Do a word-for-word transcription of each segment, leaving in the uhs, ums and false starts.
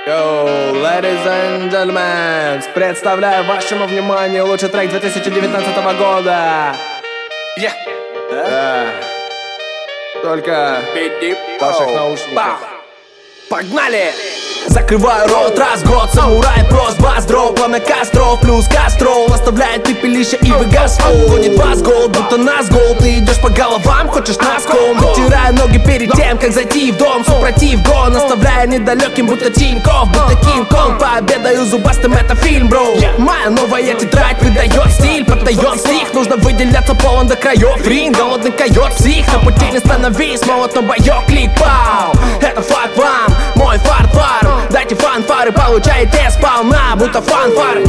Yo, ladies and gentlemen, представляю вашему вниманию лучший трек две тысячи девятнадцатого года. Yeah. Да. Только в ваших наушниках. Погнали! Закрываю рот раз в год, самурай, прост, бас, дроп, пламя костров, плюс кострол оставляет пепелище и выгас. Гонит вас голд, будто нас гол. Ты идешь по головам, хочешь носком. Вытирая ноги перед тем, как зайти в дом. Супротив гон, оставляя недалеким, будто Тинькофф, будто Кинг-Конг. Пообедаю зубастым, это фильм, бро. Моя новая тетрадь придает стиль, поддает стих. Нужно выделяться полон до краев. Рин, голодный койот, псих. На пути не становись, молот на боек, клик, пау. Это факт вам, мой фарт-фар. Дайте фанфары, получаете сполна, будто фанфары.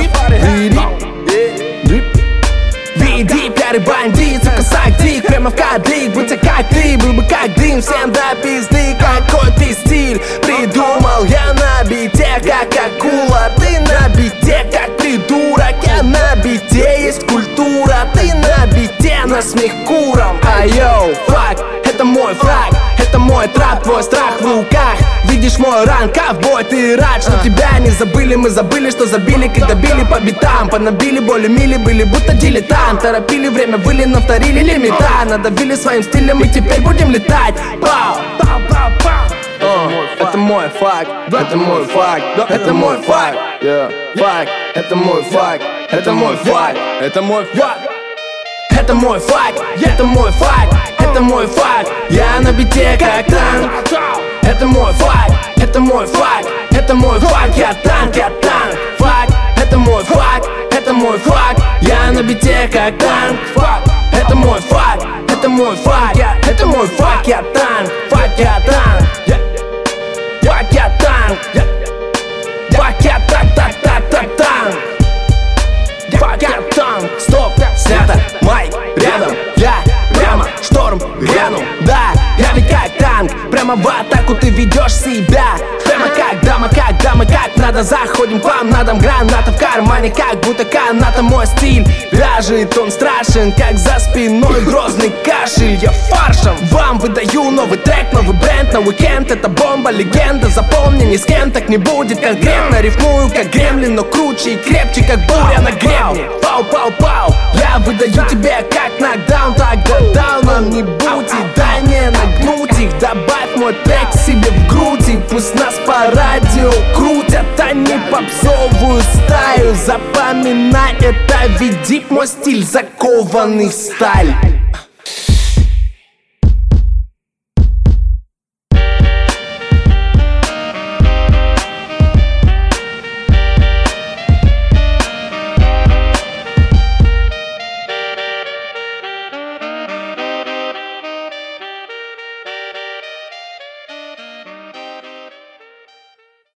Веди, пиары, бандит, сука, сагдик, прямо в кадлик, будто как ты, был бы как дым, всем до пизды. Какой ты стиль придумал, я на бите, как акула. Ты на бите, как придурок, я на бите, есть культура. Ты на бите, на смех куром. А йоу, фак, это мой фраг, это мой трап, твой страх в руках. Видишь мой ранг, ковбой, ты рад, что тебя не забыли. Мы забыли, что забили, когда били по битам. Понабили боли мили, были будто дилетант. Торопили время, выли, навторили лимита. Надавили своим стилем, и теперь будем летать. Пау, пау, пау, пау. О, это мой факт, это мой факт, это мой факт, факт, это мой факт, это мой факт, это мой факт. Это мой факт, это мой факт, это мой факт. Я на бите как танк. Это мой факт, это мой факт, это мой факт. Я танк, я танк. Факт, это мой факт, это мой факт. Я на бите как танк. Факт, это мой факт, это мой факт. Это мой факт, я танк. Факт, я танк. Факт, я танк. Факт, я так, так, так, так, танк. Факт, я танк. Стоп, снято, майк, рядом. Я прямо шторм грянул. Да, я ведь как танк. Прямо в атаку ты ведешь себя. Прямо как дама, как дама, как надо. Заходим к вам на дом, граната в кармане, как будто каната. Мой стиль ляжет, он страшен, как за спиной грозный кашель. Я фаршем вам выдаю новый трек, новый бренд на уикенд. Это бомба, легенда, запомни, ни с кем так не будет конкретно. Рифмую как гремлин, но круче и крепче, как буря на гребне. Пау, пау, пау, я выдаю тебе как нокдаун. Тогда дауном не будь и дай мне нагнуть их. Добавь мой трек себе в груди, пусть нас по радио крутят, а не попсовую стаю. Запоминай это, веди мой стиль, закованный в сталь.